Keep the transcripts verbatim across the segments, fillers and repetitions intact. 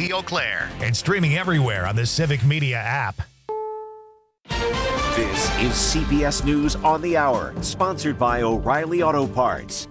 Beatty Eau Claire. And streaming everywhere on the Civic Media app. This is C B S News on the Hour, sponsored by O'Reilly Auto Parts.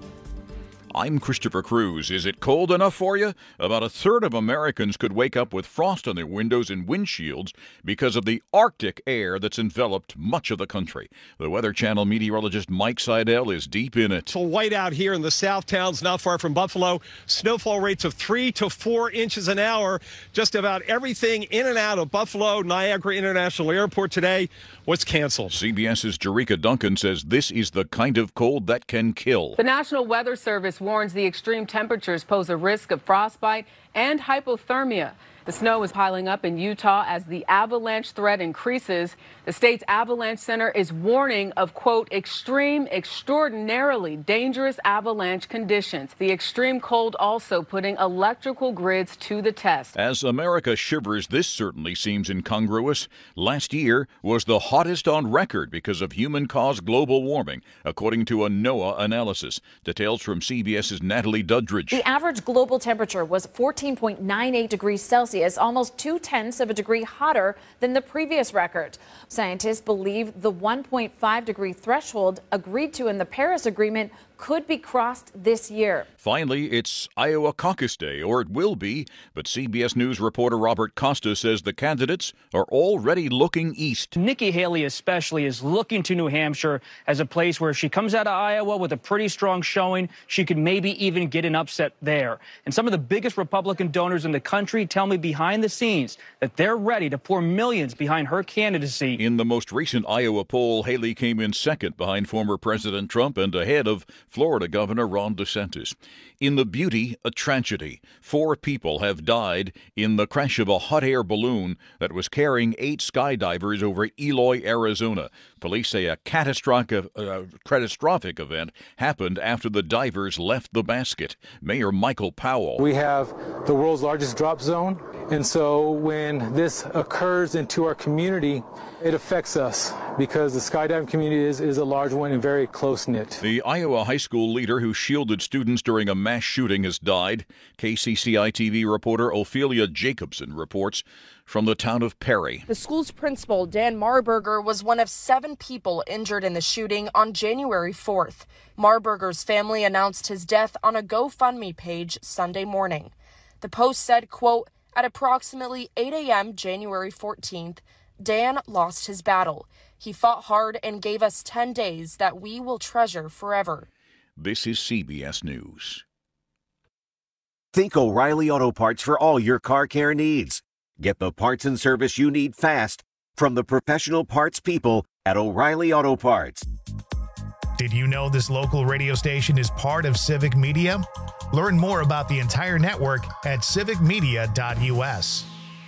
I'm Christopher Cruz. Is it cold enough for you? About a third of Americans could wake up with frost on their windows and windshields because of the Arctic air that's enveloped much of the country. The Weather Channel meteorologist Mike Seidel is deep in it. It's white out here in the South Towns, not far from Buffalo. Snowfall rates of three to four inches an hour. Just about everything in and out of Buffalo Niagara International Airport today was canceled. CBS's Jerika Duncan says this is the kind of cold that can kill. The National Weather Service warns the extreme temperatures pose a risk of frostbite and hypothermia. The snow is piling up in Utah as the avalanche threat increases. The state's avalanche center is warning of, quote, extreme, extraordinarily dangerous avalanche conditions. The extreme cold also putting electrical grids to the test. As America shivers, this certainly seems incongruous. Last year was the hottest on record because of human-caused global warming, according to a NOAA analysis. Details from CBS's Natalie Duddridge. The average global temperature was fourteen point nine eight degrees Celsius, almost two-tenths of a degree hotter than the previous record. Scientists believe the one point five degree threshold agreed to in the Paris Agreement could be crossed this year. Finally, it's Iowa Caucus Day, or it will be, but C B S News reporter Robert Costa says the candidates are already looking east. Nikki Haley especially is looking to New Hampshire as a place where if she comes out of Iowa with a pretty strong showing, she could maybe even get an upset there. And some of the biggest Republican donors in the country tell me behind the scenes that they're ready to pour millions behind her candidacy. In the most recent Iowa poll, Haley came in second behind former President Trump and ahead of Florida Governor Ron DeSantis. In the beauty, a tragedy. Four people have died in the crash of a hot air balloon that was carrying eight skydivers over Eloy, Arizona. Police say a catastrophic, uh, catastrophic event happened after the divers left the basket. Mayor Michael Powell. We have the world's largest drop zone, and so when this occurs into our community, it affects us because the skydiving community is, is a large one and very close-knit. The Iowa high school leader who shielded students during a mass shooting has died. K C C I T V reporter Ophelia Jacobson reports from the town of Perry. The school's principal, Dan Marburger, was one of seven people injured in the shooting on January fourth. Marburger's family announced his death on a GoFundMe page Sunday morning. The post said, quote, at approximately eight a.m. January fourteenth, Dan lost his battle. He fought hard and gave us ten days that we will treasure forever. This is C B S News. Think O'Reilly Auto Parts for all your car care needs. Get the parts and service you need fast from the professional parts people at O'Reilly Auto Parts. Did you know this local radio station is part of Civic Media? Learn more about the entire network at civic media dot U S.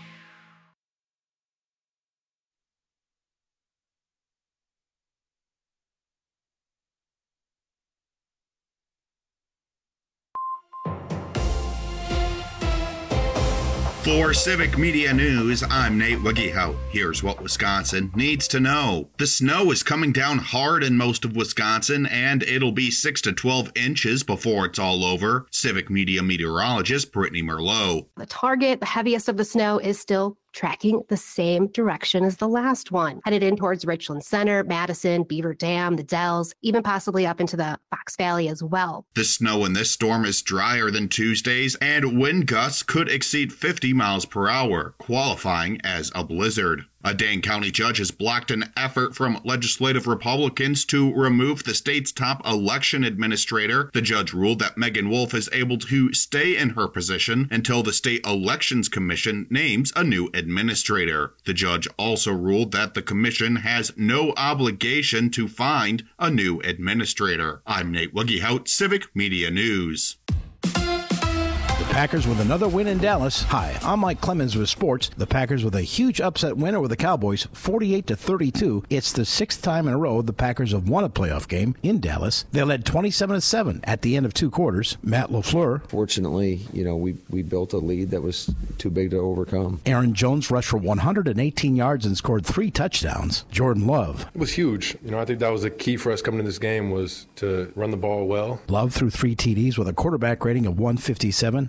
For Civic Media News, I'm Nate Wiggyhout. Here's what Wisconsin needs to know. The snow is coming down hard in most of Wisconsin, and it'll be six to twelve inches before it's all over. Civic Media meteorologist Brittany Merlot. The target, the heaviest of the snow, is still tracking the same direction as the last one, headed in towards Richland Center, Madison, Beaver Dam, the Dells, even possibly up into the Fox Valley as well. The snow in this storm is drier than Tuesday's, and wind gusts could exceed fifty miles per hour, qualifying as a blizzard. A Dane County judge has blocked an effort from legislative Republicans to remove the state's top election administrator. The judge ruled that Megan Wolf is able to stay in her position until the State Elections Commission names a new administrator. The judge also ruled that the commission has no obligation to find a new administrator. I'm Nate Wiggyhout, Civic Media News. The Packers with another win in Dallas. Hi, I'm Mike Clemens with sports. The Packers with a huge upset win over the Cowboys, forty-eight to thirty-two. It's the sixth time in a row the Packers have won a playoff game in Dallas. They led twenty-seven to seven at the end of two quarters. Matt LaFleur. Fortunately, you know, we we built a lead that was too big to overcome. Aaron Jones rushed for one hundred eighteen yards and scored three touchdowns. Jordan Love. It was huge. You know, I think that was the key for us coming into this game was to run the ball well. Love threw three T Ds with a quarterback rating of one fifty-seven.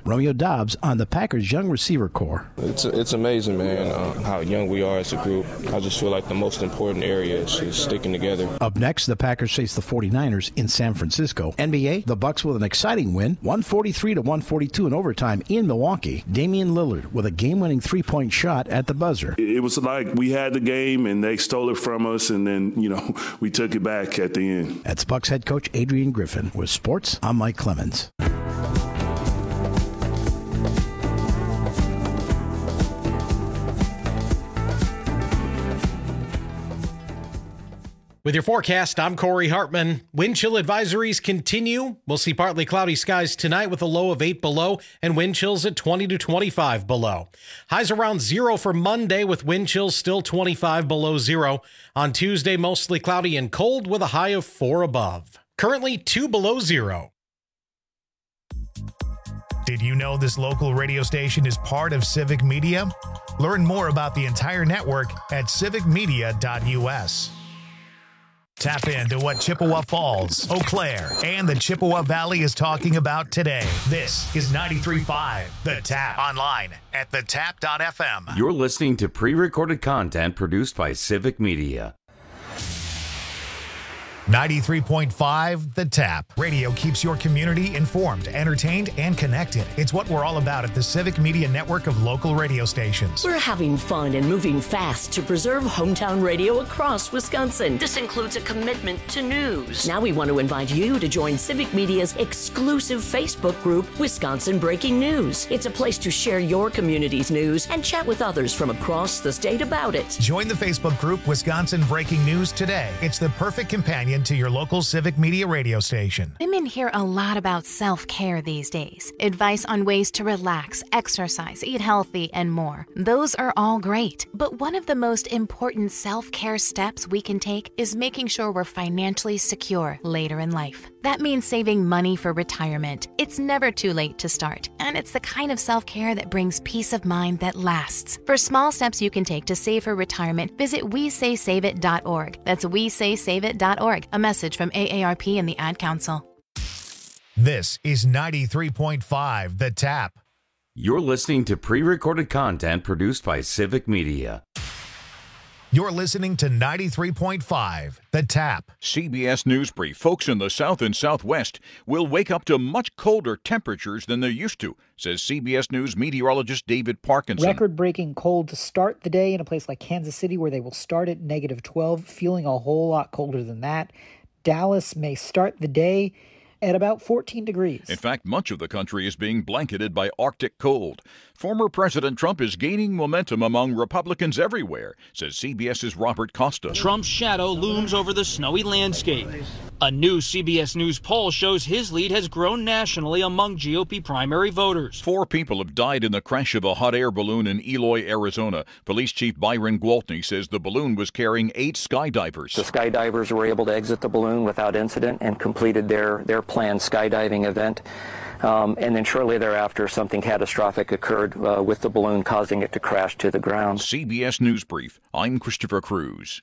Romeo Dobbs on the Packers' young receiver core. It's it's amazing, man, uh, how young we are as a group. I just feel like the most important area is, is sticking together. Up next, the Packers face the forty-niners in San Francisco. N B A, the Bucks with an exciting win, one forty-three to one forty-two in overtime in Milwaukee. Damian Lillard with a game-winning three-point shot at the buzzer. It was like we had the game and they stole it from us, and then, you know, we took it back at the end. That's Bucks head coach Adrian Griffin. With sports, I'm Mike Clemens. With your forecast, I'm Corey Hartman. Wind chill advisories continue. We'll see partly cloudy skies tonight with a low of eight below and wind chills at twenty to twenty-five below. Highs around zero for Monday with wind chills still twenty-five below zero. On Tuesday, mostly cloudy and cold with a high of four above. Currently two below zero. Did you know this local radio station is part of Civic Media? Learn more about the entire network at civic media dot u s. Tap into what Chippewa Falls, Eau Claire, and the Chippewa Valley is talking about today. This is ninety-three point five The Tap. Online at the tap dot f m. You're listening to pre-recorded content produced by Civic Media. ninety-three point five The Tap. Radio keeps your community informed, entertained, and connected. It's what we're all about at the Civic Media network of local radio stations. We're having fun and moving fast to preserve hometown radio across Wisconsin. This includes a commitment to news. Now we want to invite you to join Civic Media's exclusive Facebook group, Wisconsin Breaking News. It's a place to share your community's news and chat with others from across the state about it. Join the Facebook group, Wisconsin Breaking News, today. It's the perfect companion to your local Civic Media radio station. Women hear a lot about self-care these days. Advice on ways to relax, exercise, eat healthy, and more. Those are all great. But one of the most important self-care steps we can take is making sure we're financially secure later in life. That means saving money for retirement. It's never too late to start, and it's the kind of self-care that brings peace of mind that lasts. For small steps you can take to save for retirement, visit we say save it dot org. That's we say save it dot org. A message from A A R P and the Ad Council. This is ninety-three point five The Tap. You're listening to pre-recorded content produced by Civic Media. You're listening to ninety-three point five The Tap. C B S News Brief. Folks in the South and Southwest will wake up to much colder temperatures than they're used to, says C B S News meteorologist David Parkinson. Record-breaking cold to start the day in a place like Kansas City, where they will start at negative twelve, feeling a whole lot colder than that. Dallas may start the day at about fourteen degrees. In fact, much of the country is being blanketed by Arctic cold. Former President Trump is gaining momentum among Republicans everywhere, says CBS's Robert Costa. Trump's shadow looms over the snowy landscape. A new C B S News poll shows his lead has grown nationally among G O P primary voters. Four people have died in the crash of a hot air balloon in Eloy, Arizona. Police Chief Byron Gwaltney says the balloon was carrying eight skydivers. The skydivers were able to exit the balloon without incident and completed their, their planned skydiving event. Um, and then shortly thereafter, something catastrophic occurred uh, with the balloon, causing it to crash to the ground. C B S News Brief. I'm Christopher Cruz.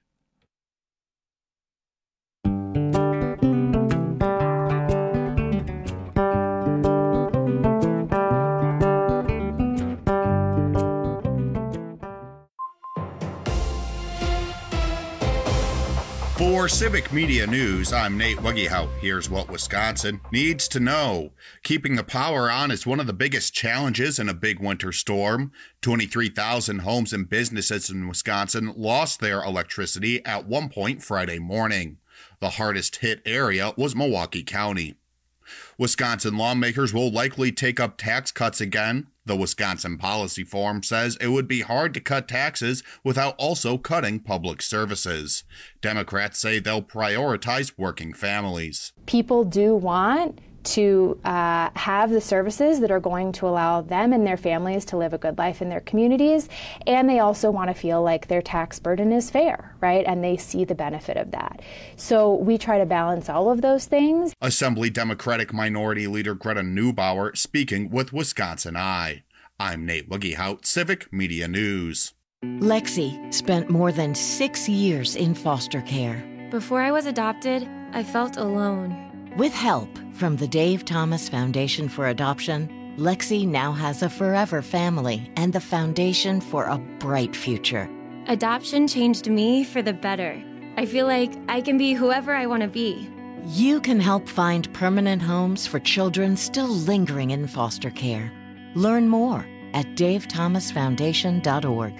For Civic Media News, I'm Nate Wuggehout. Here's what Wisconsin needs to know. Keeping the power on is one of the biggest challenges in a big winter storm. twenty-three thousand homes and businesses in Wisconsin lost their electricity at one point Friday morning. The hardest hit area was Milwaukee County. Wisconsin lawmakers will likely take up tax cuts again. The Wisconsin Policy Forum says it would be hard to cut taxes without also cutting public services. Democrats say they'll prioritize working families. People do want to uh, have the services that are going to allow them and their families to live a good life in their communities, and they also want to feel like their tax burden is fair, right? And they see the benefit of that. So we try to balance all of those things. Assembly Democratic Minority Leader Greta Neubauer speaking with Wisconsin Eye. I'm Nate Wuggehout, Civic Media News. Lexi spent more than six years in foster care. Before I was adopted, I felt alone. With help from the Dave Thomas Foundation for Adoption, Lexi now has a forever family and the foundation for a bright future. Adoption changed me for the better. I feel like I can be whoever I want to be. You can help find permanent homes for children still lingering in foster care. Learn more at dave thomas foundation dot org.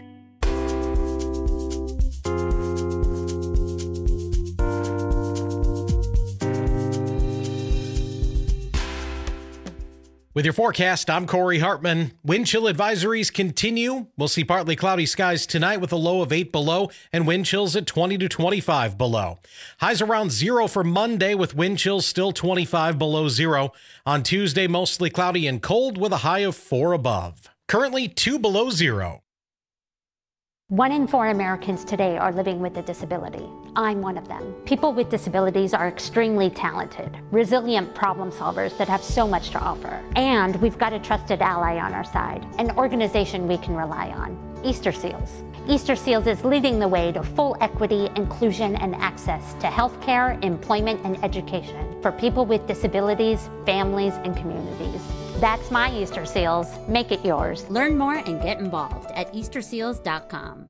With your forecast, I'm Corey Hartman. Wind chill advisories continue. We'll see partly cloudy skies tonight with a low of eight below and wind chills at twenty to twenty-five below. Highs around zero for Monday with wind chills still twenty-five below zero. On Tuesday, mostly cloudy and cold with a high of four above. Currently two below zero. One in four Americans today are living with a disability. I'm one of them. People with disabilities are extremely talented, resilient problem solvers that have so much to offer. And we've got a trusted ally on our side, an organization we can rely on, Easter Seals. Easter Seals is leading the way to full equity, inclusion, and access to healthcare, employment, and education for people with disabilities, families, and communities. That's my Easter Seals. Make it yours. Learn more and get involved at easter seals dot com.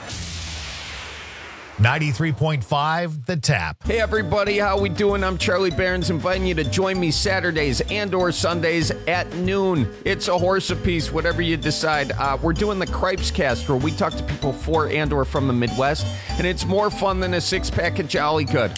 ninety-three point five The Tap. Hey everybody, how we doing? I'm Charlie Barons, inviting you to join me Saturdays and or Sundays at noon. It's a horse apiece, whatever you decide. Uh, we're doing the Cripes Cast, where we talk to people for and or from the Midwest, and it's more fun than a six-pack of Jolly Good.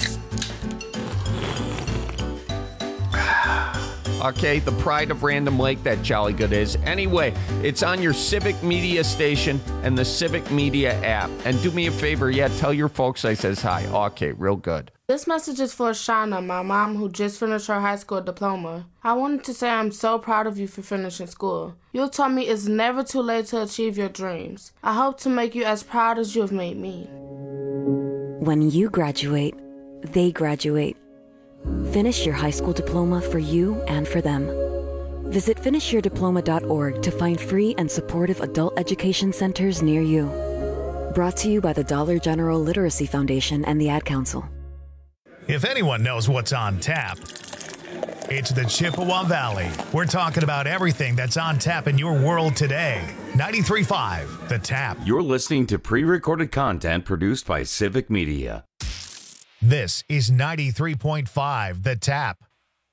Okay, the pride of Random Lake, that Jolly Good is. Anyway, it's on your Civic Media station and the Civic Media app. And do me a favor, yeah, tell your folks I says hi. Okay, real good. This message is for Shauna, my mom, who just finished her high school diploma. I wanted to say I'm so proud of you for finishing school. You taught me it's never too late to achieve your dreams. I hope to make you as proud as you have made me. When you graduate, they graduate. Finish your high school diploma for you and for them. Visit finish your diploma dot org to find free and supportive adult education centers near you. Brought to you by the Dollar General Literacy Foundation and the Ad Council. If anyone knows what's on tap, it's the Chippewa Valley. We're talking about everything that's on tap in your world today. ninety-three point five The Tap. You're listening to pre-recorded content produced by Civic Media. This is ninety-three point five The Tap.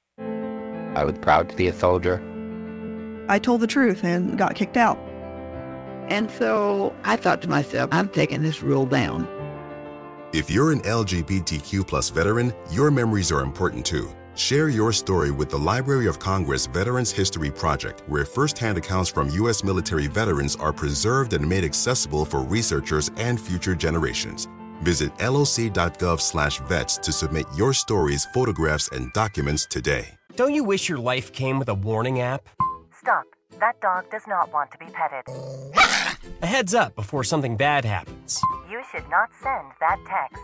I was proud to be a soldier. I told the truth and got kicked out. And so I thought to myself, I'm taking this rule down. If you're an L G B T Q plus veteran, your memories are important too. Share your story with the Library of Congress Veterans History Project, where first-hand accounts from U S military veterans are preserved and made accessible for researchers and future generations. Visit L O C dot gov slash vets to submit your stories, photographs, and documents today. Don't you wish your life came with a warning app? Stop. That dog does not want to be petted. A heads up before something bad happens. You should not send that text.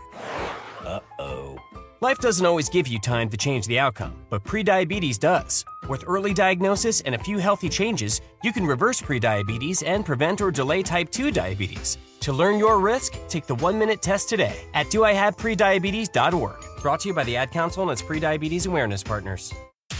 Uh-oh. Life doesn't always give you time to change the outcome, but prediabetes does. With early diagnosis and a few healthy changes, you can reverse prediabetes and prevent or delay type two diabetes. To learn your risk, take the one-minute test today at do I have prediabetes dot org. Brought to you by the Ad Council and its prediabetes awareness partners.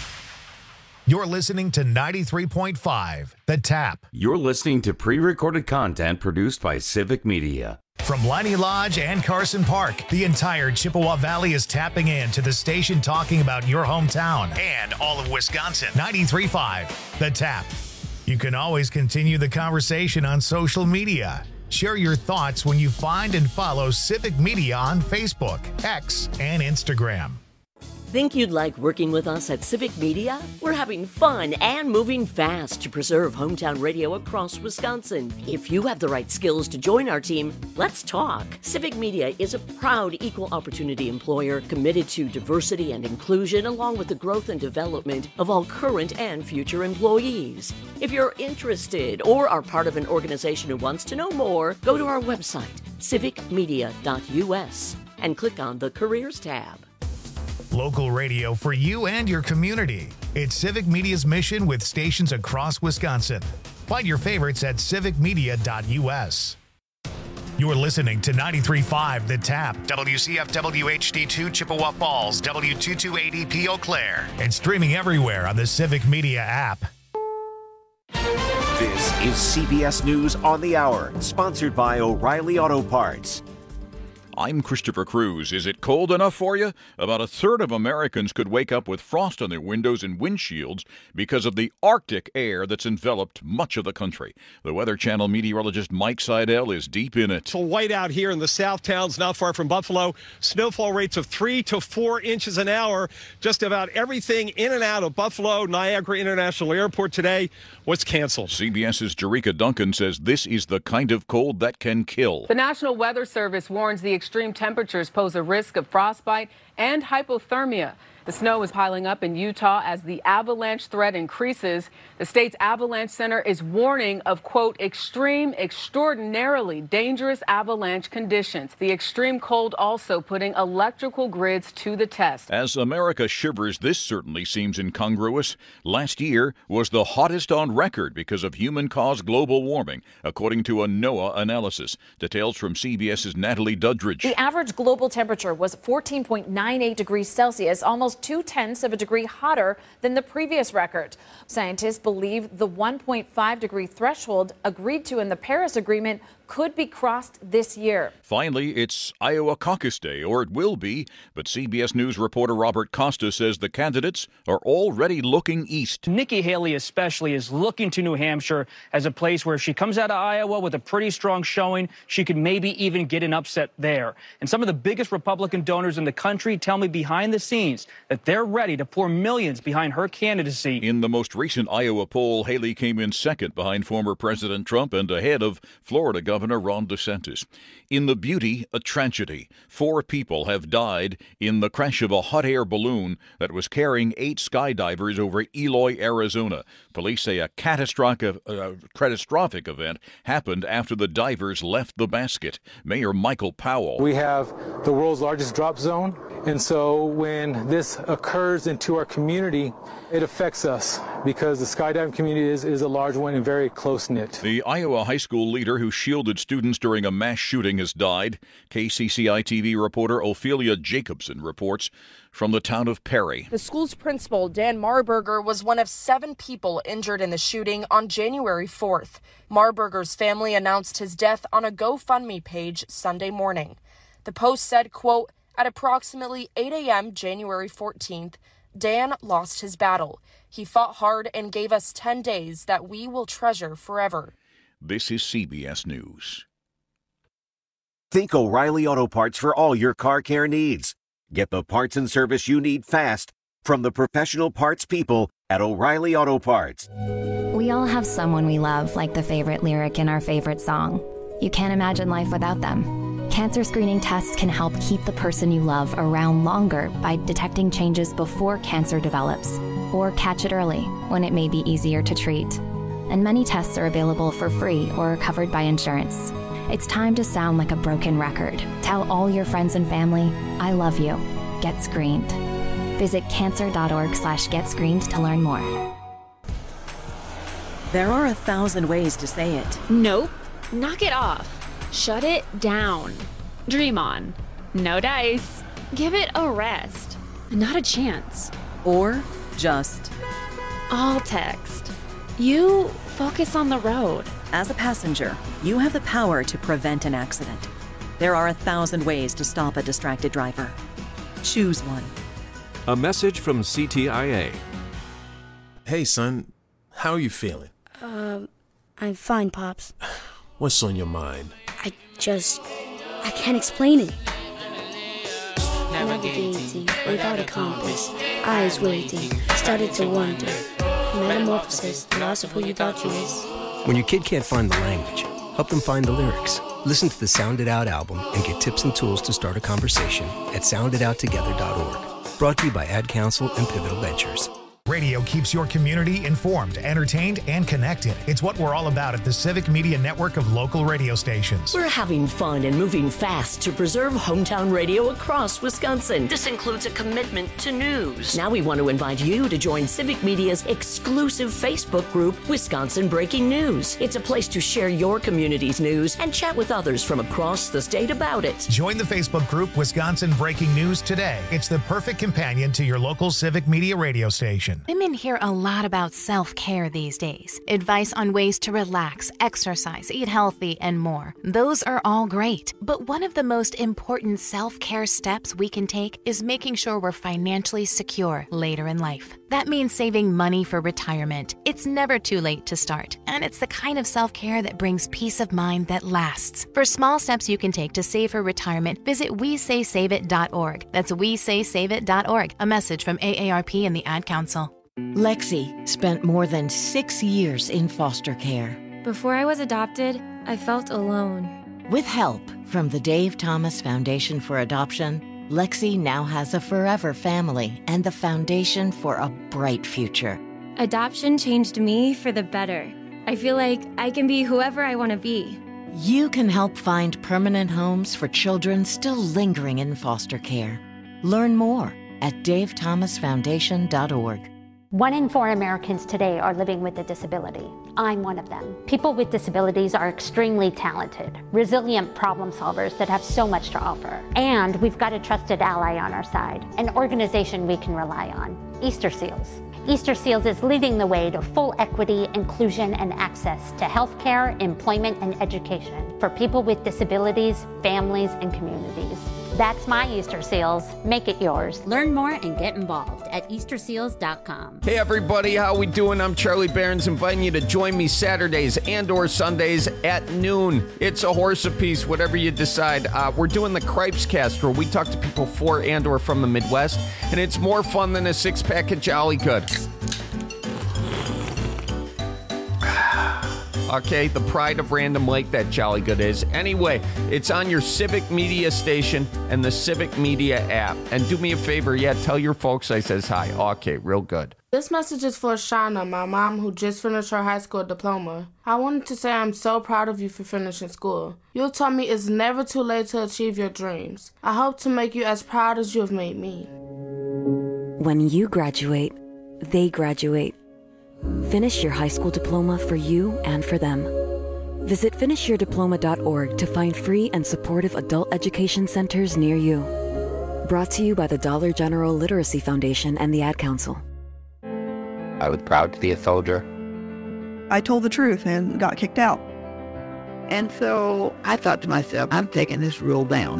You're listening to ninety-three point five The Tap. You're listening to pre-recorded content produced by Civic Media. From Liney Lodge and Carson Park, the entire Chippewa Valley is tapping in to the station talking about your hometown and all of Wisconsin. ninety-three point five The Tap. You can always continue the conversation on social media. Share your thoughts when you find and follow Civic Media on Facebook, X, and Instagram. Think you'd like working with us at Civic Media? We're having fun and moving fast to preserve hometown radio across Wisconsin. If you have the right skills to join our team, let's talk. Civic Media is a proud equal opportunity employer committed to diversity and inclusion along with the growth and development of all current and future employees. If you're interested or are part of an organization who wants to know more, go to our website, civic media dot U S, and click on the Careers tab. Local radio for you and your community. It's Civic Media's mission with stations across Wisconsin. Find your favorites at civic media dot U S. You're listening to ninety-three point five The Tap, W C F W H D two Chippewa Falls, W two two eight E P Eau Claire, and streaming everywhere on the Civic Media app. This is C B S News on the Hour, sponsored by O'Reilly Auto Parts. I'm Christopher Cruz. Is it cold enough for you? About a third of Americans could wake up with frost on their windows and windshields because of the Arctic air that's enveloped much of the country. The Weather Channel meteorologist Mike Seidel is deep in it. It's white out here in the South Towns, not far from Buffalo. Snowfall rates of three to four inches an hour. Just about everything in and out of Buffalo Niagara International Airport today was canceled. CBS's Jerika Duncan says this is the kind of cold that can kill. The National Weather Service warns the extreme temperatures pose a risk of frostbite and hypothermia. The snow is piling up in Utah as the avalanche threat increases. The state's avalanche center is warning of, quote, extreme, extraordinarily dangerous avalanche conditions. The extreme cold also putting electrical grids to the test. As America shivers, this certainly seems incongruous. Last year was the hottest on record because of human-caused global warming, according to a NOAA analysis. Details from CBS's Natalie Duddridge. The average global temperature was fourteen point nine eight degrees Celsius, almost two-tenths of a degree hotter than the previous record. Scientists believe the one point five degree threshold agreed to in the Paris Agreement could be crossed this year. Finally, it's Iowa Caucus Day, or it will be, but C B S News reporter Robert Costa says the candidates are already looking east. Nikki Haley especially is looking to New Hampshire as a place where if she comes out of Iowa with a pretty strong showing, she could maybe even get an upset there. And some of the biggest Republican donors in the country tell me behind the scenes that they're ready to pour millions behind her candidacy. In the most recent Iowa poll, Haley came in second behind former President Trump and ahead of Florida Governor Ron DeSantis. In the Beauty, a tragedy. Four people have died in the crash of a hot air balloon that was carrying eight skydivers over Eloy, Arizona. Police say a catastrophic, uh, catastrophic event happened after the divers left the basket. Mayor Michael Powell. We have the world's largest drop zone, and so when this occurs into our community, it affects us because the skydiving community is, is a large one and very close-knit. The Iowa high school leader who shielded students during a mass shooting has died. K C C I T V reporter Ophelia Jacobson reports from the town of Perry. The school's principal, Dan Marburger, was one of seven people injured in the shooting on January fourth. Marburger's family announced his death on a GoFundMe page Sunday morning. The post said, quote, at approximately eight a.m. January fourteenth, Dan lost his battle. He fought hard and gave us ten days that we will treasure forever. This is C B S News. Think O'Reilly Auto Parts for all your car care needs. Get the parts and service you need fast from the professional parts people at O'Reilly Auto Parts. We all have someone we love, like the favorite lyric in our favorite song. You can't imagine life without them. Cancer screening tests can help keep the person you love around longer by detecting changes before cancer develops, or catch it early when it may be easier to treat. And many tests are available for free or are covered by insurance. It's time to sound like a broken record. Tell all your friends and family, I love you. Get screened. Visit cancer.org slash get screened to learn more. There are a thousand ways to say it. Nope. Knock it off. Shut it down. Dream on. No dice. Give it a rest. Not a chance. Or just all text. You focus on the road. As a passenger, you have the power to prevent an accident. There are a thousand ways to stop a distracted driver. Choose one. A message from C T I A. Hey, son. How are you feeling? Um, I'm fine, Pops. What's on your mind? I just... I can't explain it. Navigating without a compass, eyes waiting, started to wonder. Metamorphosis, loss of who you thought you was. When your kid can't find the language, help them find the lyrics. Listen to the Sound It Out album and get tips and tools to start a conversation at sound it out together dot org. Brought to you by Ad Council and Pivotal Ventures. Radio keeps your community informed, entertained, and connected. It's what we're all about at the Civic Media Network of local radio stations. We're having fun and moving fast to preserve hometown radio across Wisconsin. This includes a commitment to news. Now we want to invite you to join Civic Media's exclusive Facebook group, Wisconsin Breaking News. It's a place to share your community's news and chat with others from across the state about it. Join the Facebook group, Wisconsin Breaking News, today. It's the perfect companion to your local Civic Media radio station. Station. Women hear a lot about self-care these days. Advice on ways to relax, exercise, eat healthy, and more. Those are all great. But one of the most important self-care steps we can take is making sure we're financially secure later in life. That means saving money for retirement. It's never too late to start, and it's the kind of self-care that brings peace of mind that lasts. For small steps you can take to save for retirement, visit we say save it dot org. That's we say save it dot org. A message from A A R P and the Ad Council. Lexi spent more than six years in foster care. Before I was adopted, I felt alone. With help from the Dave Thomas Foundation for Adoption, Lexi now has a forever family and the foundation for a bright future. Adoption changed me for the better. I feel like I can be whoever I want to be. You can help find permanent homes for children still lingering in foster care. Learn more at dave thomas foundation dot org. One in four Americans today are living with a disability. I'm one of them. People with disabilities are extremely talented, resilient problem solvers that have so much to offer. And we've got a trusted ally on our side, an organization we can rely on, Easter Seals. Easter Seals is leading the way to full equity, inclusion, and access to healthcare, employment, and education for people with disabilities, families, and communities. That's my Easter Seals. Make it yours. Learn more and get involved at easter seals dot com. Hey everybody, how we doing? I'm Charlie Barons, inviting you to join me Saturdays and or Sundays at noon. It's a horse apiece, whatever you decide. Uh, we're doing the Cripes Cast, where we talk to people for and or from the Midwest, and it's more fun than a six-pack of Jolly Good. Okay, the pride of Random Lake, that Jolly Good is. Anyway, it's on your Civic Media station and the Civic Media app. And do me a favor, yeah, tell your folks I says hi. Okay, real good. This message is for Shauna, my mom, who just finished her high school diploma. I wanted to say I'm so proud of you for finishing school. You told me it's never too late to achieve your dreams. I hope to make you as proud as you have made me. When you graduate, they graduate. Finish your high school diploma for you and for them. Visit finish your diploma dot org to find free and supportive adult education centers near you. Brought to you by the Dollar General Literacy Foundation and the Ad Council. I was proud to be a soldier. I told the truth and got kicked out. And so I thought to myself, I'm taking this rule down.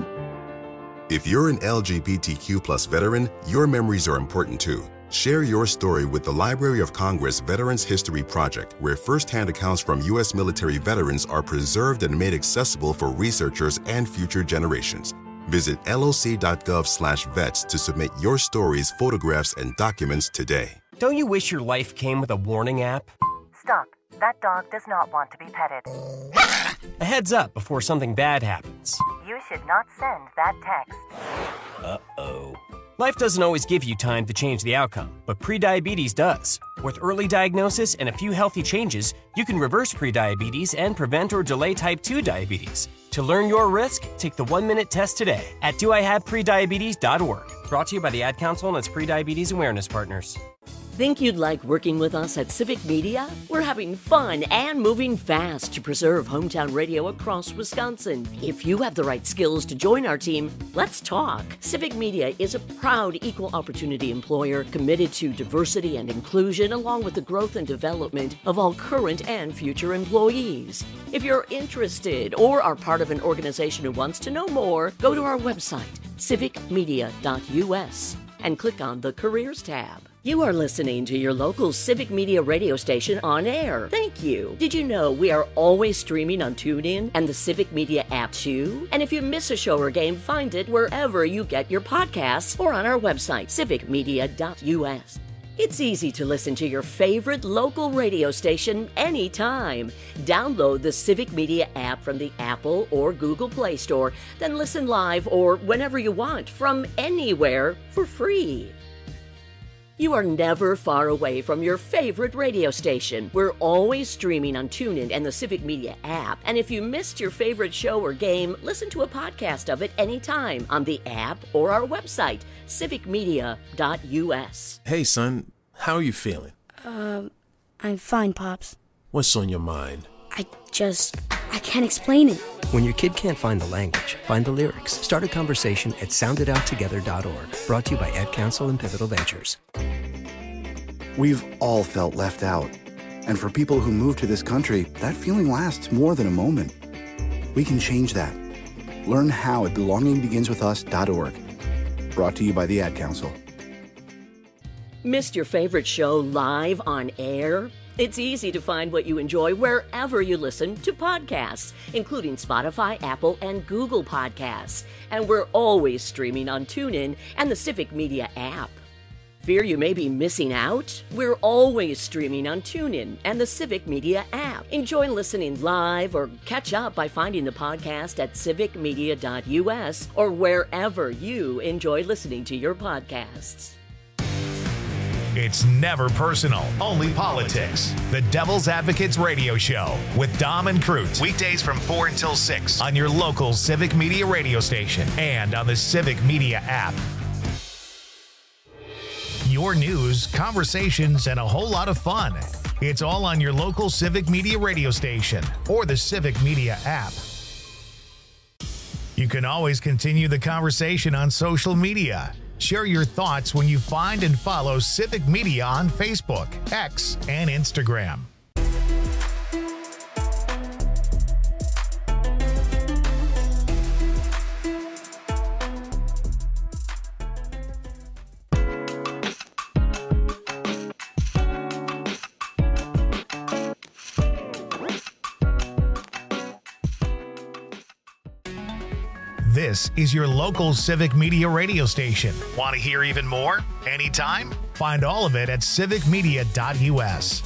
If you're an L G B T Q plus veteran, your memories are important too. Share your story with the Library of Congress Veterans History Project, where firsthand accounts from U S military veterans are preserved and made accessible for researchers and future generations. Visit L O C dot gov slash vets to submit your stories, photographs, and documents today. Don't you wish your life came with a warning app? Stop. That dog does not want to be petted. A heads up before something bad happens. You should not send that text. Uh-oh. Life doesn't always give you time to change the outcome, but prediabetes does. With early diagnosis and a few healthy changes, you can reverse prediabetes and prevent or delay type two diabetes. To learn your risk, take the one-minute test today at do I have prediabetes dot org. Brought to you by the Ad Council and its prediabetes awareness partners. Think you'd like working with us at Civic Media? We're having fun and moving fast to preserve hometown radio across Wisconsin. If you have the right skills to join our team, let's talk. Civic Media is a proud equal opportunity employer committed to diversity and inclusion, along with the growth and development of all current and future employees. If you're interested or are part of an organization who wants to know more, go to our website, civic media dot u s, and click on the Careers tab. You are listening to your local Civic Media radio station on air. Thank you. Did you know we are always streaming on TuneIn and the Civic Media app too? And if you miss a show or game, find it wherever you get your podcasts or on our website, civic media dot u s. It's easy to listen to your favorite local radio station anytime. Download the Civic Media app from the Apple or Google Play Store, then listen live or whenever you want from anywhere for free. You are never far away from your favorite radio station. We're always streaming on TuneIn and the Civic Media app. And if you missed your favorite show or game, listen to a podcast of it anytime on the app or our website, civic media dot u s. Hey, son, how are you feeling? Um, I'm fine, Pops. What's on your mind? I just... I can't explain it. When your kid can't find the language, find the lyrics. Start a conversation at sound it out together dot org. Brought to you by Ad Council and Pivotal Ventures. We've all felt left out. And for people who move to this country, that feeling lasts more than a moment. We can change that. Learn how at belonging begins with us dot org. Brought to you by the Ad Council. Missed your favorite show live on air? It's easy to find what you enjoy wherever you listen to podcasts, including Spotify, Apple, and Google Podcasts. And we're always streaming on TuneIn and the Civic Media app. Fear you may be missing out? We're always streaming on TuneIn and the Civic Media app. Enjoy listening live or catch up by finding the podcast at civic media dot u s or wherever you enjoy listening to your podcasts. It's never personal, only politics. The Devil's Advocates Radio Show with Dom and Crute. Weekdays from four until six on your local Civic Media radio station and on the Civic Media app. Your news, conversations, and a whole lot of fun. It's all on your local Civic Media radio station or the Civic Media app. You can always continue the conversation on social media. Share your thoughts when you find and follow Civic Media on Facebook, X, and Instagram. This is your local Civic Media radio station. Want to hear even more? Anytime? Find all of it at civic media dot u s.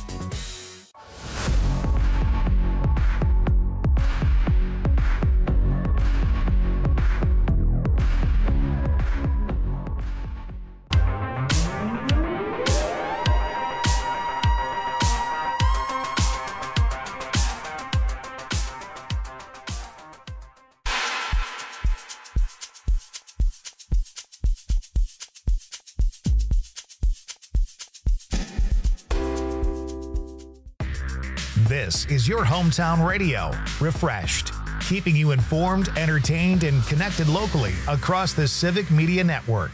This is your hometown radio, Refreshed, keeping you informed, entertained, and connected locally across the Civic Media Network.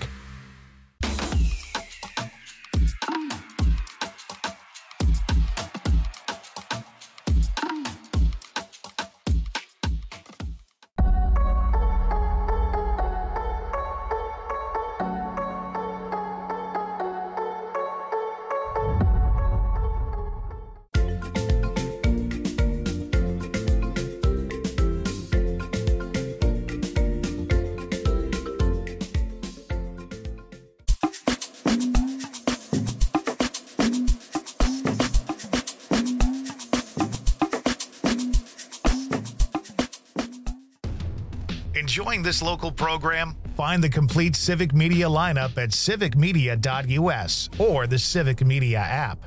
Enjoying this local program? Find the complete Civic Media lineup at civic media dot u s or the Civic Media app.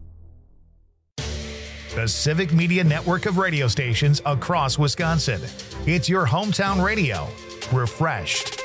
The Civic Media network of radio stations across Wisconsin. It's your hometown radio, Refreshed.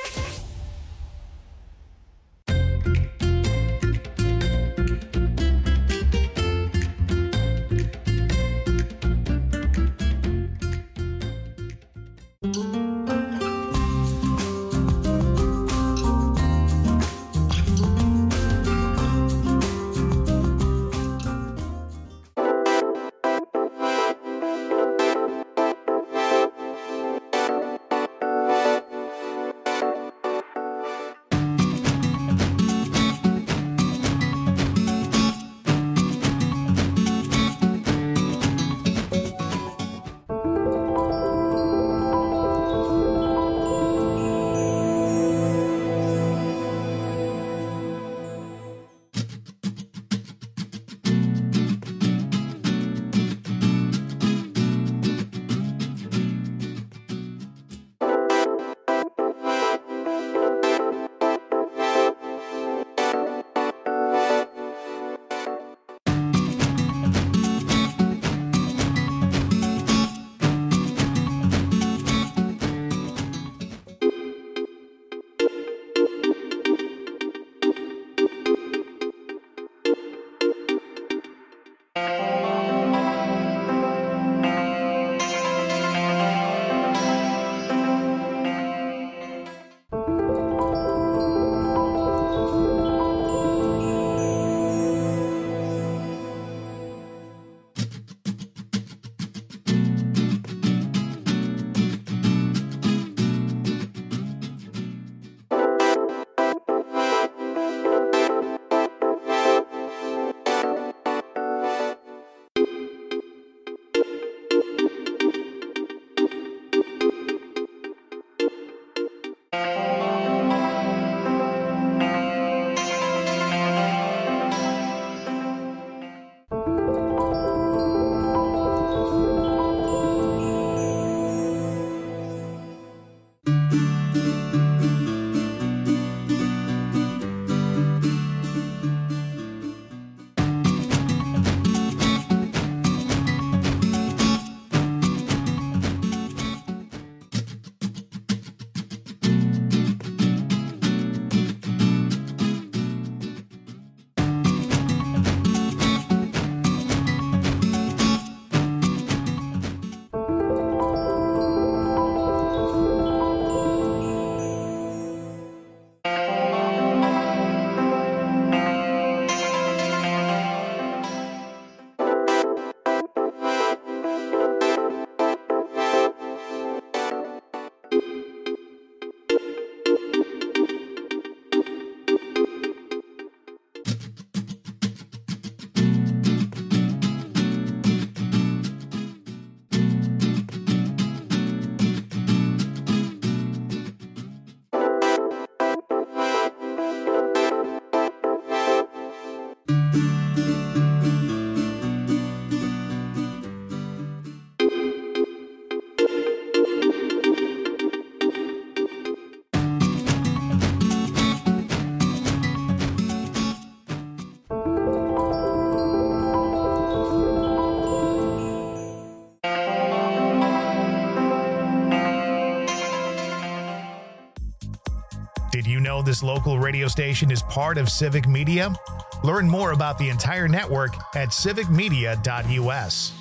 Did you know this local radio station is part of Civic Media? Learn more about the entire network at civic media dot U S.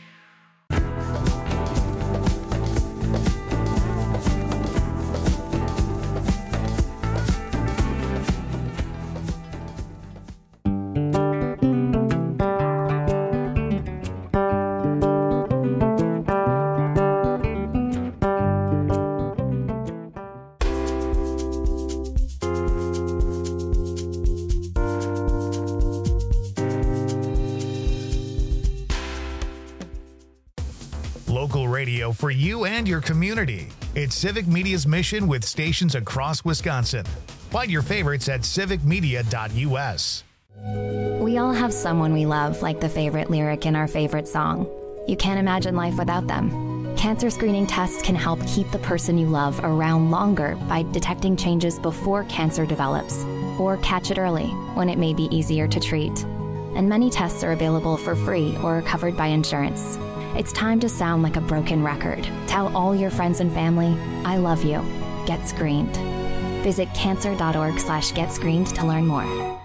Local radio for you and your community. It's Civic Media's mission with stations across Wisconsin. Find your favorites at civic media dot U S. We all have someone we love, like the favorite lyric in our favorite song. You can't imagine life without them. Cancer screening tests can help keep the person you love around longer by detecting changes before cancer develops, or catch it early when it may be easier to treat. And many tests are available for free or covered by insurance. It's time to sound like a broken record. Tell all your friends and family, I love you. Get screened. Visit cancer dot org slash get screened to learn more.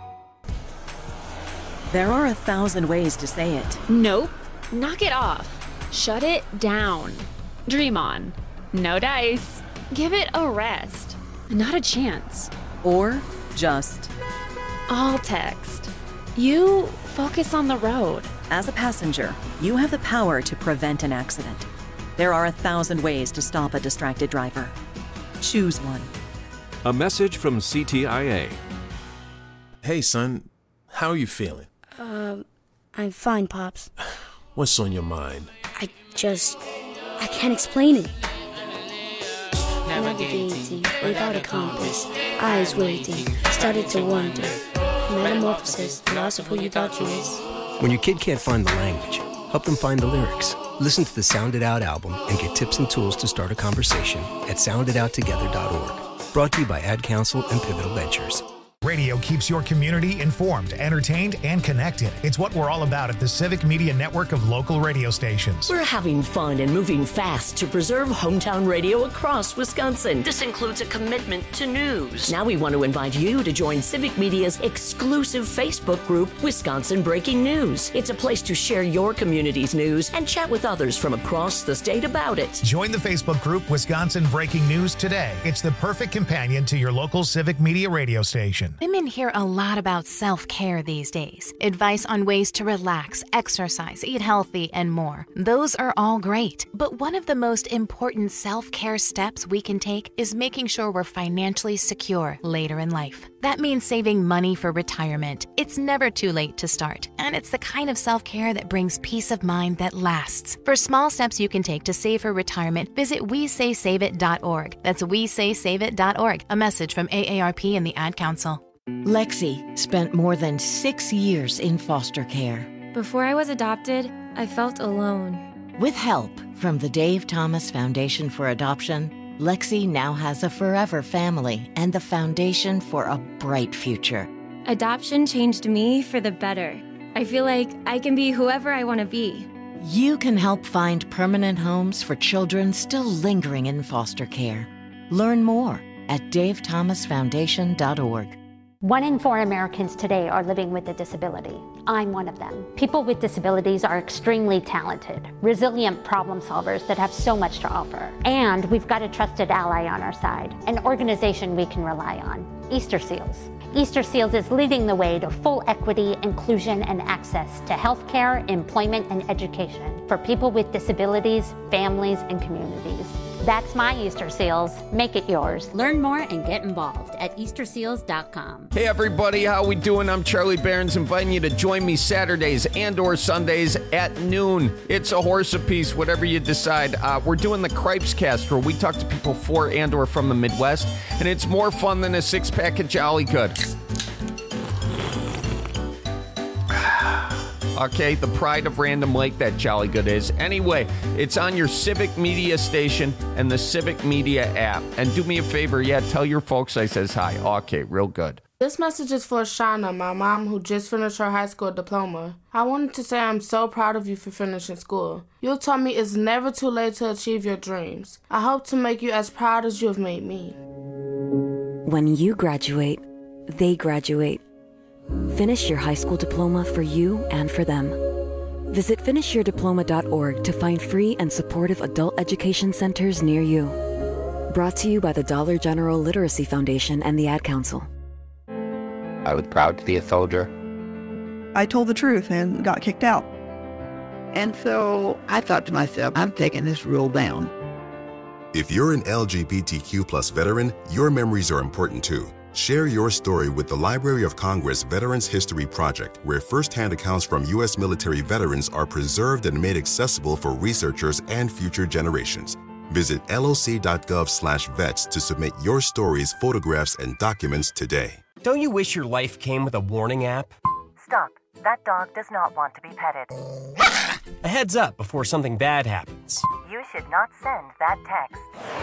There are a thousand ways to say it. Nope. Knock it off. Shut it down. Dream on. No dice. Give it a rest. Not a chance. Or just. All text. You focus on the road. As a passenger, you have the power to prevent an accident. There are a thousand ways to stop a distracted driver. Choose one. A message from C T I A. Hey, son. How are you feeling? Um, I'm fine, Pops. What's on your mind? I just... I can't explain it. Navigating without a compass, eyes waiting, started to wonder. Metamorphosis, the loss of who you thought you was. When your kid can't find the language, help them find the lyrics. Listen to the Sound It Out album and get tips and tools to start a conversation at sound it out together dot org. Brought to you by Ad Council and Pivotal Ventures. Radio keeps your community informed, entertained, and connected. It's what we're all about at the Civic Media network of local radio stations. We're having fun and moving fast to preserve hometown radio across Wisconsin. This includes a commitment to news. Now we want to invite you to join Civic Media's exclusive Facebook group, Wisconsin Breaking News. It's a place to share your community's news and chat with others from across the state about it. Join the Facebook group Wisconsin Breaking News today. It's the perfect companion to your local Civic Media radio station. Women hear a lot about self-care these days. Advice on ways to relax, exercise, eat healthy, and more. Those are all great. But one of the most important self-care steps we can take is making sure we're financially secure later in life. That means saving money for retirement. It's never too late to start, and it's the kind of self-care that brings peace of mind that lasts. For small steps you can take to save for retirement, visit we say save it dot org. That's we say save it dot org. A message from A A R P and the Ad Council. Lexi spent more than six years in foster care. Before I was adopted, I felt alone. With help from the Dave Thomas Foundation for Adoption, Lexi now has a forever family and the foundation for a bright future. Adoption changed me for the better. I feel like I can be whoever I want to be. You can help find permanent homes for children still lingering in foster care. Learn more at dave thomas foundation dot org. One in four Americans today are living with a disability. I'm one of them. People with disabilities are extremely talented, resilient problem solvers that have so much to offer. And we've got a trusted ally on our side, an organization we can rely on, Easter Seals. Easter Seals is leading the way to full equity, inclusion, and access to healthcare, employment, and education for people with disabilities, families, and communities. That's my Easter Seals. Make it yours. Learn more and get involved at easter seals dot com. Hey everybody, how we doing? I'm Charlie Behrens, inviting you to join me Saturdays and or Sundays at noon. It's a horse apiece, whatever you decide. Uh, we're doing the Cripes Cast, where we talk to people for and or from the Midwest, and it's more fun than a six-pack of Jolly Good. Okay, the pride of Random Lake, that Jolly Good is. Anyway, it's on your Civic Media station and the Civic Media app. And do me a favor, yeah, tell your folks I says hi. Okay, real good. This message is for Shauna, my mom, who just finished her high school diploma. I wanted to say I'm so proud of you for finishing school. You told me it's never too late to achieve your dreams. I hope to make you as proud as you have made me. when you graduate, they graduate. Finish your high school diploma for you and for them. Visit finish your diploma dot org to find free and supportive adult education centers near you. Brought to you by the Dollar General Literacy Foundation and the Ad Council. I was proud to be a soldier. I told the truth and got kicked out. And so I thought to myself, I'm taking this rule down. If you're an L G B T Q plus veteran, your memories are important too. Share your story with the Library of Congress Veterans History Project, where firsthand accounts from U S military veterans are preserved and made accessible for researchers and future generations. Visit loc.gov slash vets to submit your stories, photographs, and documents today. Don't you wish your life came with a warning app? Stop. That dog does not want to be petted. A heads up before something bad happens. You should not send that text.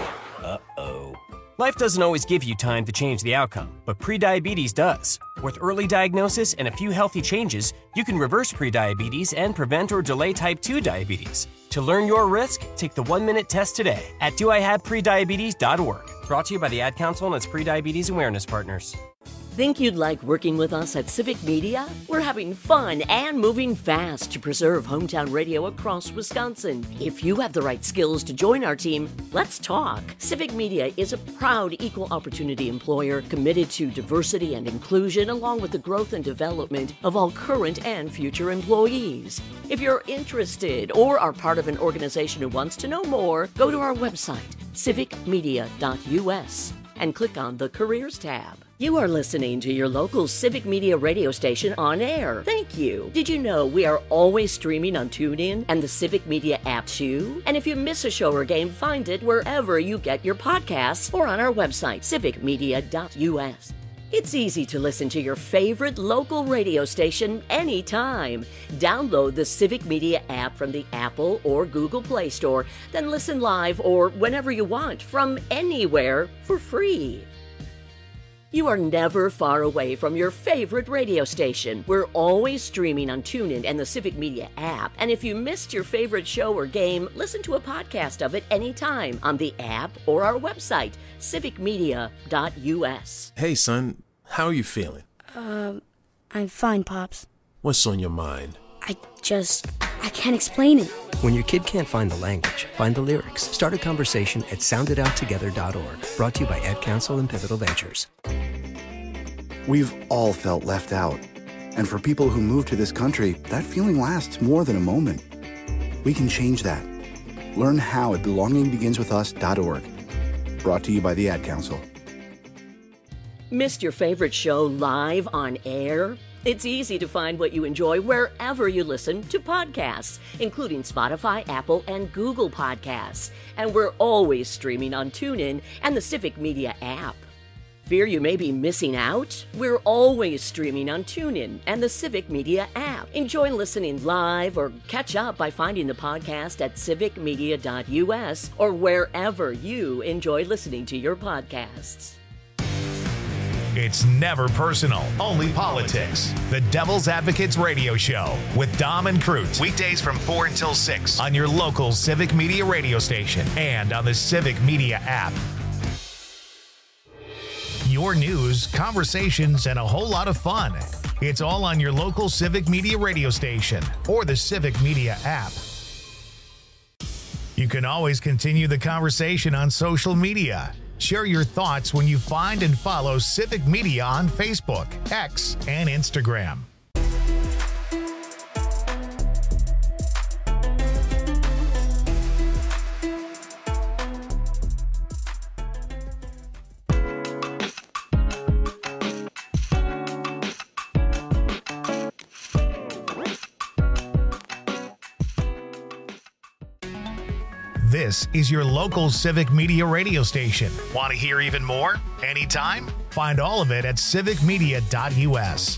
Uh-oh. Life doesn't always give you time to change the outcome, but prediabetes does. With early diagnosis and a few healthy changes, you can reverse prediabetes and prevent or delay type two diabetes. To learn your risk, take the one-minute test today at do I have prediabetes dot org. Brought to you by the Ad Council and its prediabetes awareness partners. Think you'd like working with us at Civic Media? We're having fun and moving fast to preserve hometown radio across Wisconsin. If you have the right skills to join our team, let's talk. Civic Media is a proud equal opportunity employer committed to diversity and inclusion, along with the growth and development of all current and future employees. If you're interested or are part of an organization who wants to know more, go to our website, civic media dot u s, and click on the Careers tab. You are listening to your local Civic Media radio station on air. Thank you. Did you know we are always streaming on TuneIn and the Civic Media app too? And if you miss a show or game, find it wherever you get your podcasts or on our website, civic media dot u s. It's easy to listen to your favorite local radio station anytime. Download the Civic Media app from the Apple or Google Play Store, then listen live or whenever you want from anywhere for free. You are never far away from your favorite radio station. We're always streaming on TuneIn and the Civic Media app. And if you missed your favorite show or game, listen to a podcast of it anytime on the app or our website, civic media dot u s. Hey, son, how are you feeling? Um, I'm fine, Pops. What's on your mind? I just, I can't explain it. When your kid can't find the language, find the lyrics. Start a conversation at sound it out together dot org. Brought to you by Ad Council and Pivotal Ventures. We've all felt left out. And for people who move to this country, that feeling lasts more than a moment. We can change that. Learn how at belonging begins with us dot org. Brought to you by the Ad Council. Missed your favorite show live on air? It's easy to find what you enjoy wherever you listen to podcasts, including Spotify, Apple, and Google Podcasts. And we're always streaming on TuneIn and the Civic Media app. Fear you may be missing out? We're always streaming on TuneIn and the Civic Media app. Enjoy listening live or catch up by finding the podcast at civic media dot u s or wherever you enjoy listening to your podcasts. It's never personal, only politics. The Devil's Advocates Radio Show with Dom and Crute. Weekdays from four until six on your local Civic Media radio station and on the Civic Media app. Your news, conversations, and a whole lot of fun. It's all on your local Civic Media radio station or the Civic Media app. You can always continue the conversation on social media. Share your thoughts when you find and follow Civic Media on Facebook, X, and Instagram. This is your local Civic Media radio station. Want to hear even more? Anytime? Find all of it at civic media dot u s.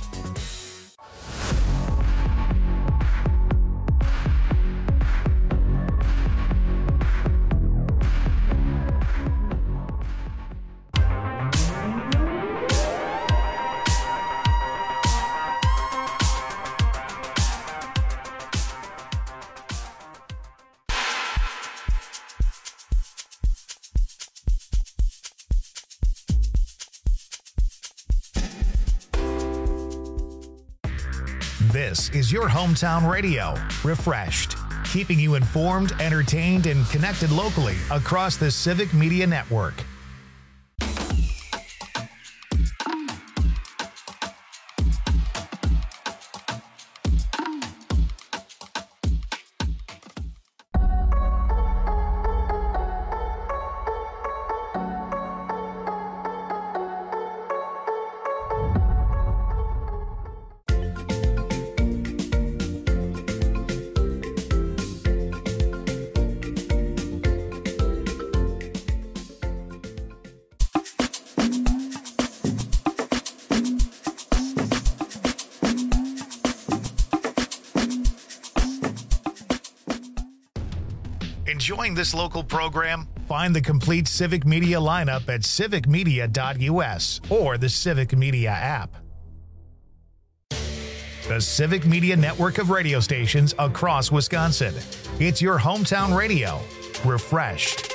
This is your hometown radio, Refreshed, keeping you informed, entertained, and connected locally across the Civic Media Network. Enjoying this local program? Find the complete Civic Media lineup at civic media dot U S or the Civic Media app. The Civic Media network of radio stations across Wisconsin. It's your hometown radio, Refreshed.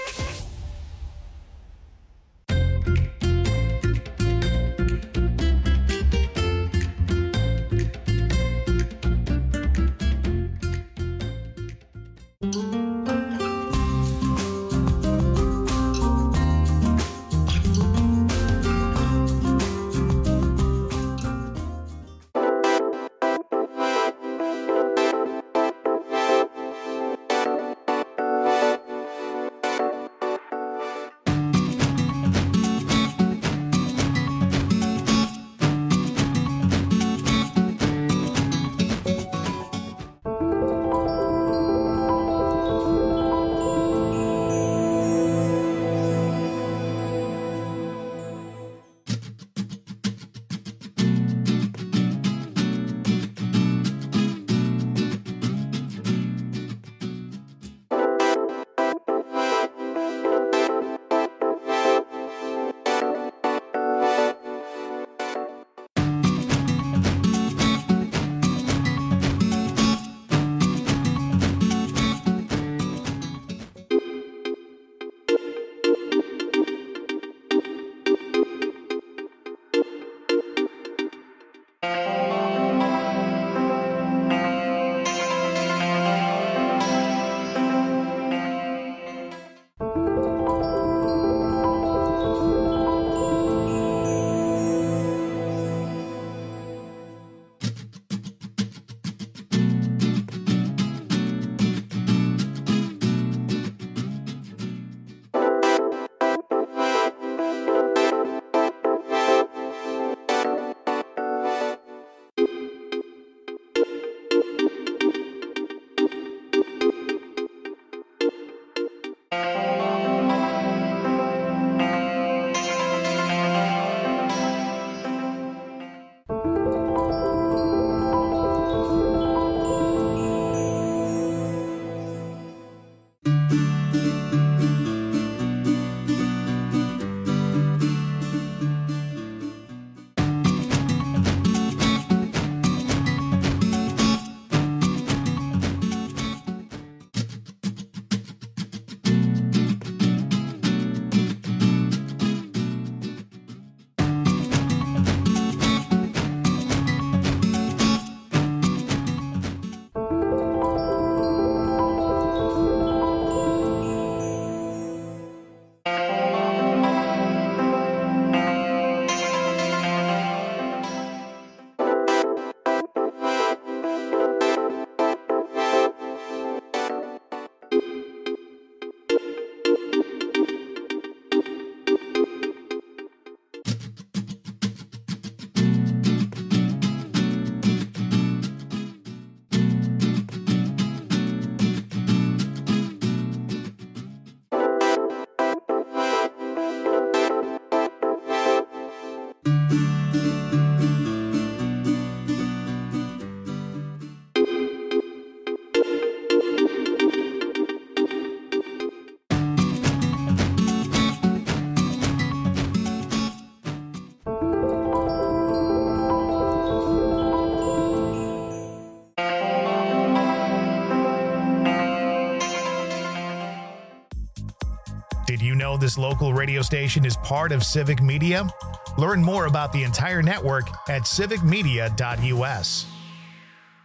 Did you know this local radio station is part of Civic Media? Learn more about the entire network at civic media dot U S.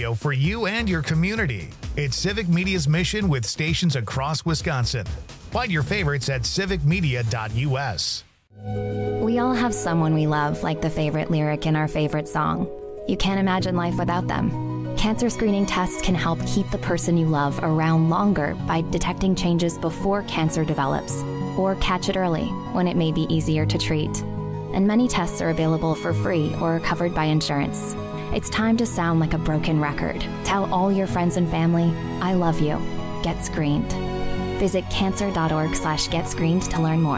radio for you and your community. It's Civic Media's mission with stations across Wisconsin. Find your favorites at civic media dot U S. We all have someone we love, like the favorite lyric in our favorite song. You can't imagine life without them. Cancer screening tests can help keep the person you love around longer by detecting changes before cancer develops, or catch it early when it may be easier to treat. And many tests are available for free or are covered by insurance. It's time to sound like a broken record. Tell all your friends and family, I love you. Get screened. Visit cancer.org slash get screened to learn more.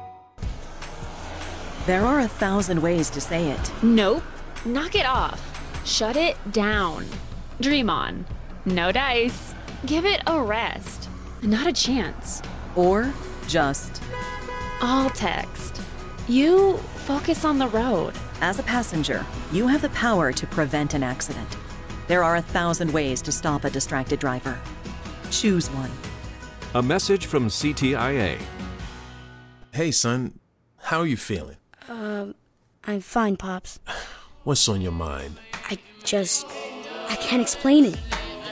There are a thousand ways to say it. Nope. Knock it off. Shut it down. Dream on. No dice. Give it a rest. Not a chance. Or just... All text. You focus on the road. As a passenger, you have the power to prevent an accident. There are a thousand ways to stop a distracted driver. Choose one. A message from C T I A. Hey, son. How are you feeling? Um, I'm fine, Pops. What's on your mind? I just... I can't explain it.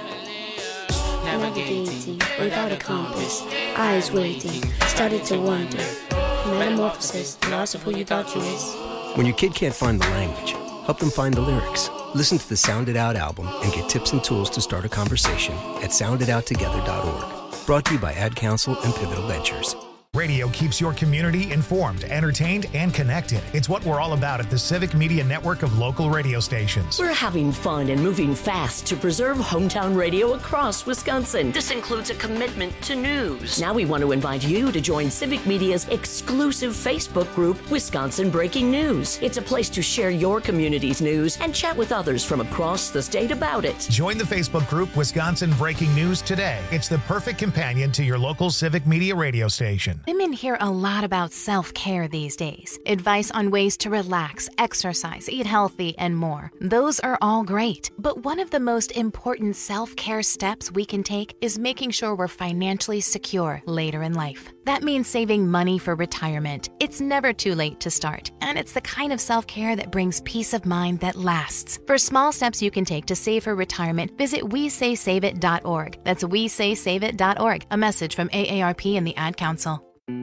Navigating without a compass, eyes waiting, started to wonder. Metamorphosis, loss of who you thought you was. When your kid can't find the language, help them find the lyrics. Listen to the Sound It Out album and get tips and tools to start a conversation at sound it out together dot org. Brought to you by Ad Council and Pivotal Ventures. Radio keeps your community informed, entertained, and connected. It's what we're all about at the Civic Media network of local radio stations. We're having fun and moving fast to preserve hometown radio across Wisconsin. This includes a commitment to news. Now we want to invite you to join Civic Media's exclusive Facebook group, Wisconsin Breaking News. It's a place to share your community's news and chat with others from across the state about it. Join the Facebook group Wisconsin Breaking News today. It's the perfect companion to your local Civic Media radio station. Women hear a lot about self-care these days. Advice on ways to relax, exercise, eat healthy, and more. Those are all great. But one of the most important self-care steps we can take is making sure we're financially secure later in life. That means saving money for retirement. It's never too late to start. And it's the kind of self-care that brings peace of mind that lasts. For small steps you can take to save for retirement, visit we say save it dot org. That's we say save it dot org. A message from A A R P and the Ad Council.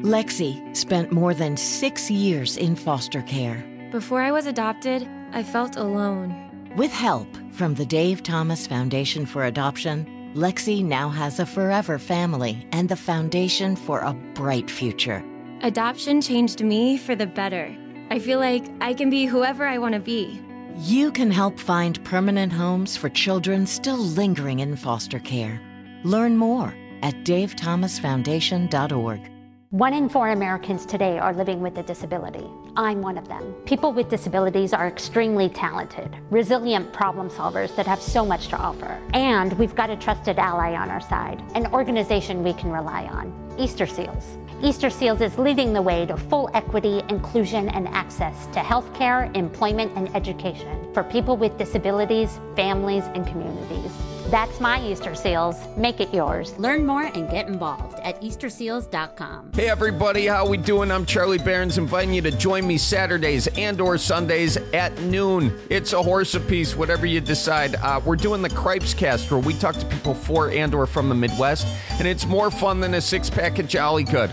Lexi spent more than six years in foster care. Before I was adopted, I felt alone. With help from the Dave Thomas Foundation for Adoption, Lexi now has a forever family and the foundation for a bright future. Adoption changed me for the better. I feel like I can be whoever I want to be. You can help find permanent homes for children still lingering in foster care. Learn more at dave thomas foundation dot org. One in four Americans today are living with a disability. I'm one of them. People with disabilities are extremely talented, resilient problem solvers that have so much to offer. And we've got a trusted ally on our side, an organization we can rely on, Easter Seals. Easter Seals is leading the way to full equity, inclusion, and access to healthcare, employment, and education for people with disabilities, families, and communities. That's my Easter Seals. Make it yours. Learn more and get involved at easter seals dot com. Hey everybody, how we doing? I'm Charlie Behrens, inviting you to join me Saturdays and or Sundays at noon. It's a horse apiece, whatever you decide. Uh, we're doing the Cripes Cast, where we talk to people for and or from the Midwest, and it's more fun than a six-pack of Jolly Good.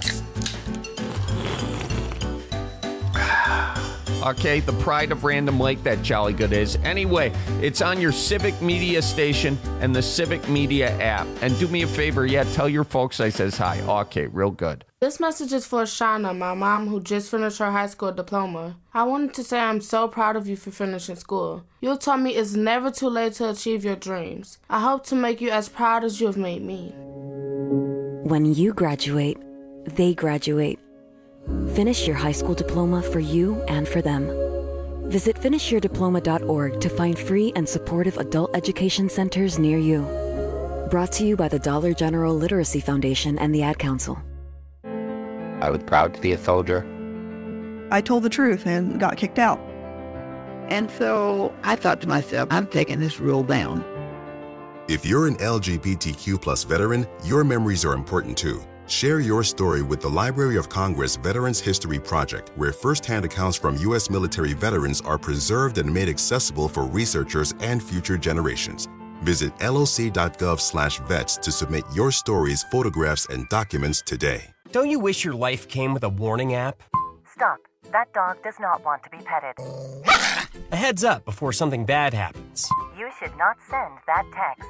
Okay, the pride of Random Lake, that Jolly Good is. Anyway, it's on your Civic Media station and the Civic Media app. And do me a favor, yeah, tell your folks I says hi. Okay, real good. This message is for Shauna, my mom, who just finished her high school diploma. I wanted to say I'm so proud of you for finishing school. You told me it's never too late to achieve your dreams. I hope to make you as proud as you have made me. When you graduate, they graduate. Finish your high school diploma for you and for them. Visit finish your diploma dot org to find free and supportive adult education centers near you. Brought to you by the Dollar General Literacy Foundation and the Ad Council. I was proud to be a soldier. I told the truth and got kicked out. And so I thought to myself, I'm taking this rule down. If you're an L G B T Q plus veteran, your memories are important too. Share your story with the Library of Congress Veterans History Project, where firsthand accounts from U S military veterans are preserved and made accessible for researchers and future generations. Visit loc.gov slash vets to submit your stories, photographs, and documents today. Don't you wish your life came with a warning app? Stop. That dog does not want to be petted. A heads up before something bad happens. You should not send that text.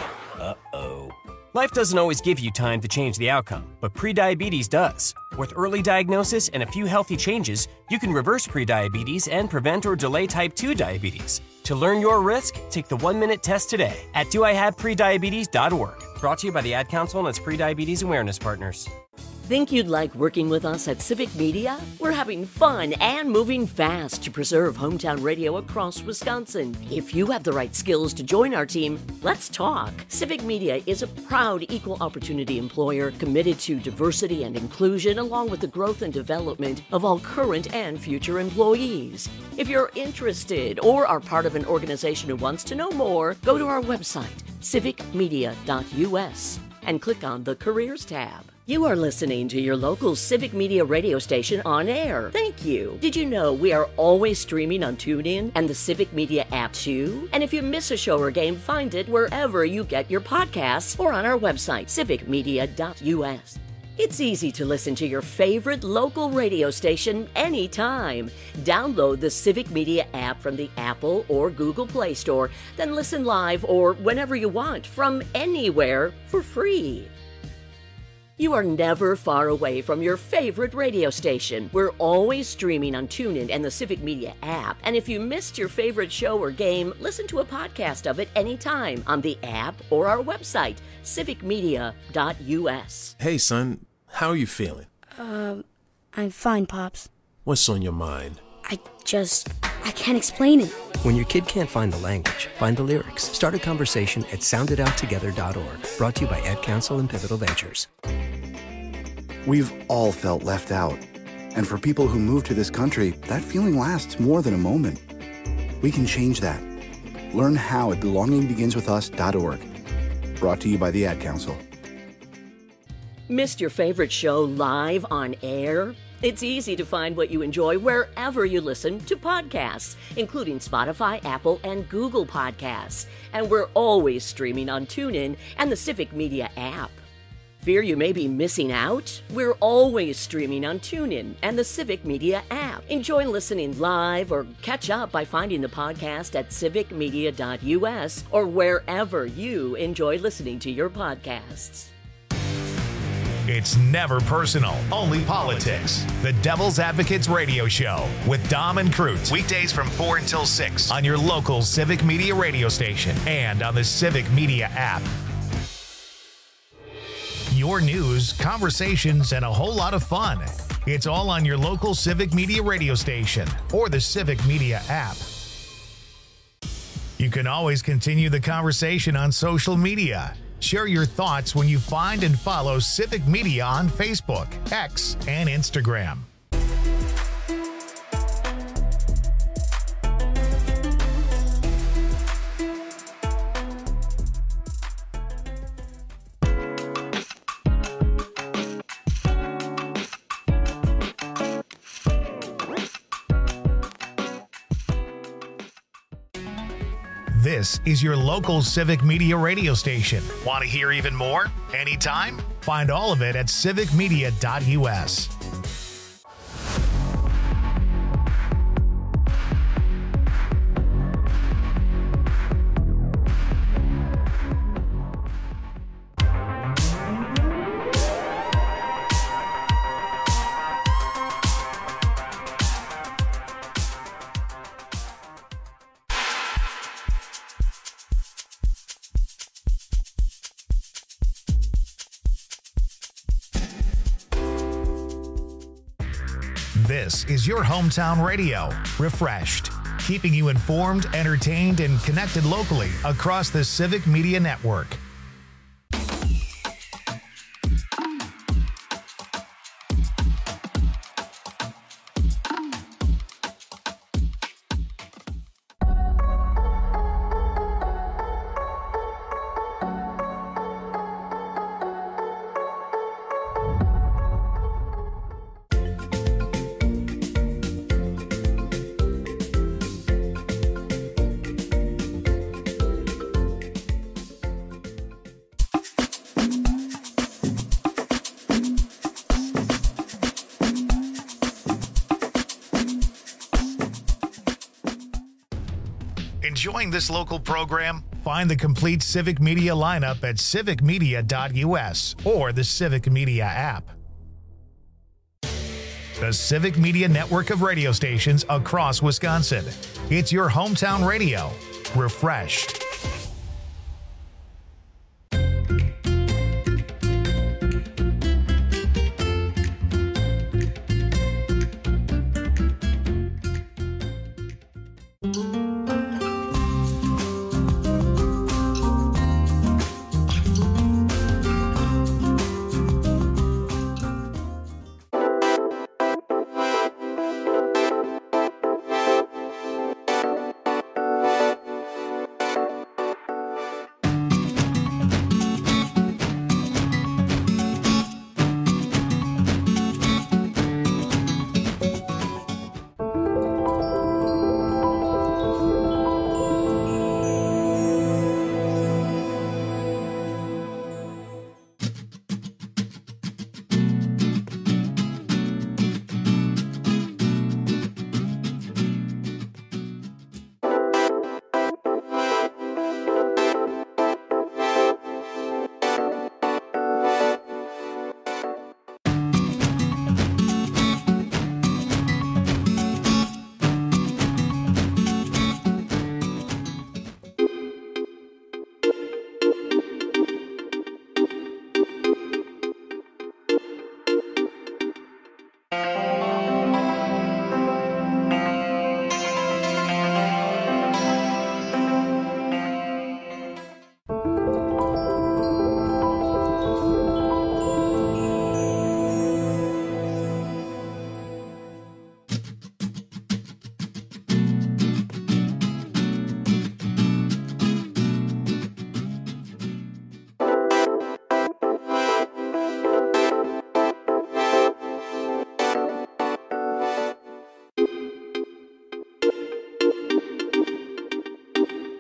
Uh-oh. Life doesn't always give you time to change the outcome, but prediabetes does. With early diagnosis and a few healthy changes, you can reverse prediabetes and prevent or delay type two diabetes. To learn your risk, take the one-minute test today at do I have prediabetes dot org. Brought to you by the Ad Council and its Prediabetes Awareness Partners. Think you'd like working with us at Civic Media? We're having fun and moving fast to preserve hometown radio across Wisconsin. If you have the right skills to join our team, let's talk. Civic Media is a proud equal opportunity employer committed to diversity and inclusion along with the growth and development of all current and future employees. If you're interested or are part of an organization who wants to know more, go to our website, civic media dot u s, and click on the Careers tab. You are listening to your local Civic Media radio station on air. Thank you. Did you know we are always streaming on TuneIn and the Civic Media app too? And if you miss a show or game, find it wherever you get your podcasts or on our website, civic media dot u s. It's easy to listen to your favorite local radio station anytime. Download the Civic Media app from the Apple or Google Play Store, then listen live or whenever you want from anywhere for free. You are never far away from your favorite radio station. We're always streaming on TuneIn and the Civic Media app. And if you missed your favorite show or game, listen to a podcast of it anytime on the app or our website, civic media dot u s. Hey, son, how are you feeling? Um, I'm fine, Pops. What's on your mind? I just, I can't explain it. When your kid can't find the language, find the lyrics. Start a conversation at sound it out together dot org. Brought to you by Ad Council and Pivotal Ventures. We've all felt left out. And for people who move to this country, that feeling lasts more than a moment. We can change that. Learn how at belonging begins with us dot org. Brought to you by the Ad Council. Missed your favorite show live on air? It's easy to find what you enjoy wherever you listen to podcasts, including Spotify, Apple, and Google Podcasts. And we're always streaming on TuneIn and the Civic Media app. Fear you may be missing out? We're always streaming on TuneIn and the Civic Media app. Enjoy listening live or catch up by finding the podcast at civic media dot u s or wherever you enjoy listening to your podcasts. It's never personal, only politics. The Devil's Advocates Radio Show with Dom and Cruz. Weekdays from four until six on your local Civic Media radio station and on the Civic Media app. Your news, conversations, and a whole lot of fun. It's all on your local Civic Media radio station or the Civic Media app. You can always continue the conversation on social media. Share your thoughts when you find and follow Civic Media on Facebook, X, and Instagram. This is your local Civic Media radio station. Want to hear even more? Anytime? Find all of it at civic media dot u s. This is your hometown radio, refreshed, keeping you informed, entertained, and connected locally across the Civic Media Network. Enjoying this local program? Find the complete Civic Media lineup at civic media dot U S or the Civic Media app. The Civic Media network of radio stations across Wisconsin. It's your hometown radio, refreshed.